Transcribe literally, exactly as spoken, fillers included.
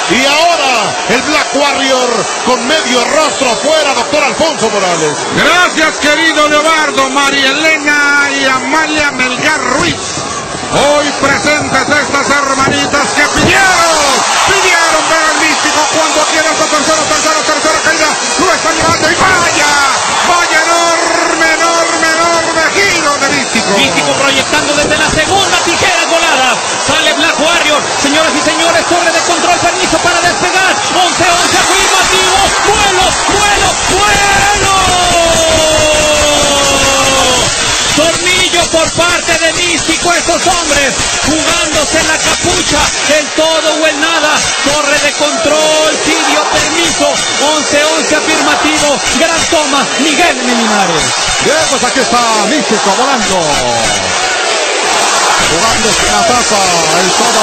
Y ahora el Black Warrior con medio rostro fuera, doctor Alfonso Morales. Gracias, querido Leobardo, María Elena y Amalia Melgar Ruiz. Hoy presentes estas hermanitas que pidieron, pidieron ver al Místico cuando quiera esta tercera, tercera, tercera caída. Lo está llevando y vaya, vaya enorme, enorme, enorme giro de Místico. Místico proyectando desde la segunda tijera colada. Sale Black Warrior. Señoras y señores, torre de control, permiso para despegar. once once afirmativo. Vuelo, vuelo, vuelo. Tornillo por parte de Místico, estos hombres jugándose en la capucha, el todo o el nada. Torre de control, pidió permiso. once once afirmativo. Gran toma, Miguel Melinares. Bien, pues aquí está Místico volando. Jugándose la taza, el todo